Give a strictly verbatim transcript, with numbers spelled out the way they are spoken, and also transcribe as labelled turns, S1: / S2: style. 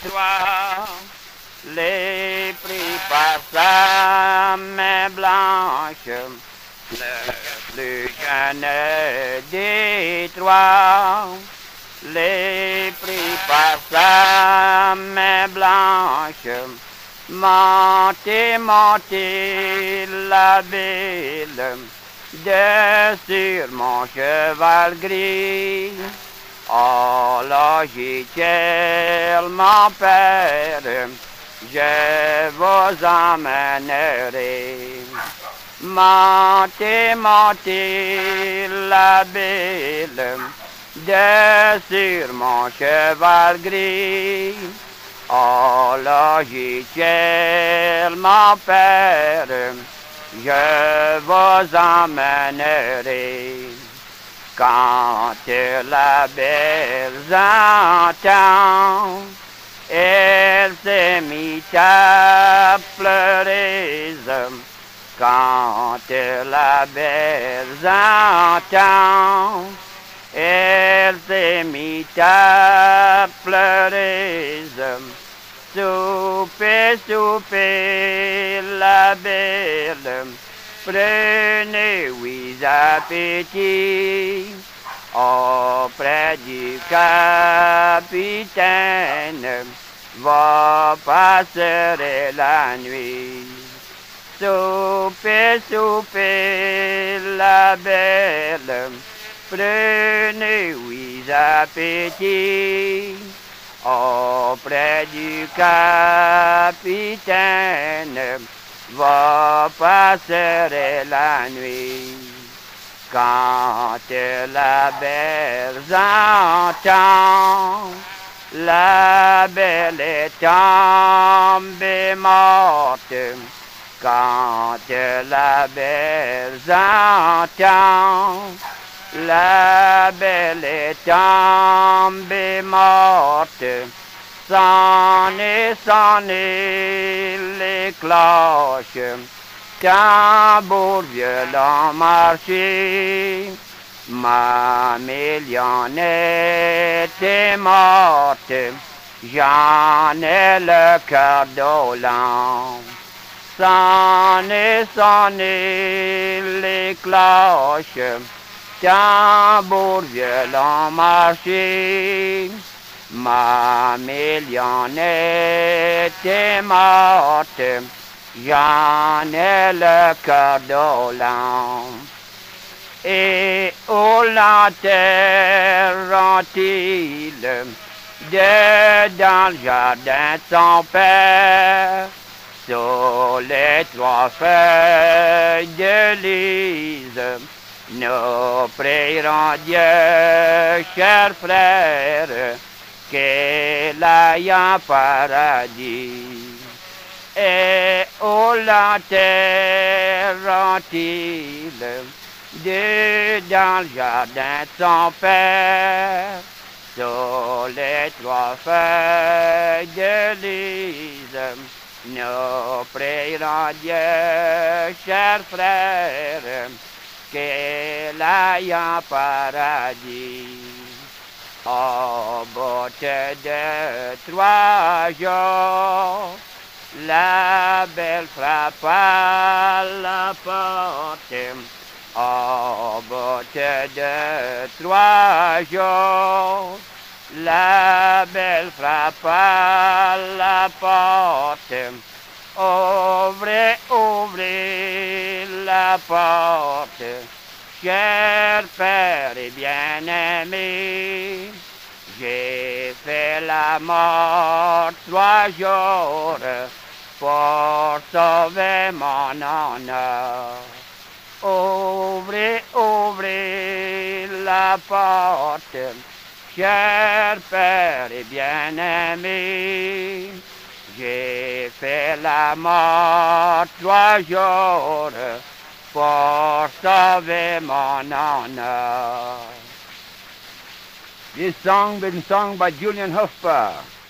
S1: trois, les pris par sa main blanche, le plus jeune des trois, les pris par sa main blanche, montez, montez la ville, de sur mon cheval gris. Oh, logiciel, mon père, je vous emmènerai. Montez, montez la ville, de sur mon cheval gris. Oh, logiciel, mon père, je vous emmènerai. Quand la belle entend, elle s'est mise à pleurer. Quand la belle entend, elle s'est mise à pleurer. Soupez, soupez la belle, prenez oui appétit auprès du capitaine, vous passerez la nuit. Soupez, soupez la belle, prenez oui appétit auprès du capitaine, vous passerez la nuit. Quand la belle entend, la belle est tombée morte. Quand la belle entend, la belle est tombée morte. Sonnez, sonnez les cloches, tambour violent marché. Ma millionette est morte, j'en ai le cœur dolent. Sonnez, sonnez les cloches, tambour violent marché. Ma millionette est morte, j'en ai le cœur dolent. Et où l'enterront-ils dedans le jardin de son père, sous les trois feuilles de lys? Nous prierons Dieu, chers frères, qu'il aille en paradis. Et où l'enterront-ils dedans le jardin de son père, sous les trois feuilles de lys? Nous prierons Dieu, chers frères, qu'il aille en paradis. Au bout de trois jours, la belle frappe à la porte. Au bout de trois jours, la belle frappe à la porte. Ouvrez, ouvrez la porte, cher père et bien-aimé. J'ai fait la mort trois jours pour sauver mon honneur. Ouvrez, ouvrez la porte, cher père et bien-aimé. J'ai fait la mort trois jours pour sauver mon honneur.
S2: This song been sung by Julian Hofbauer.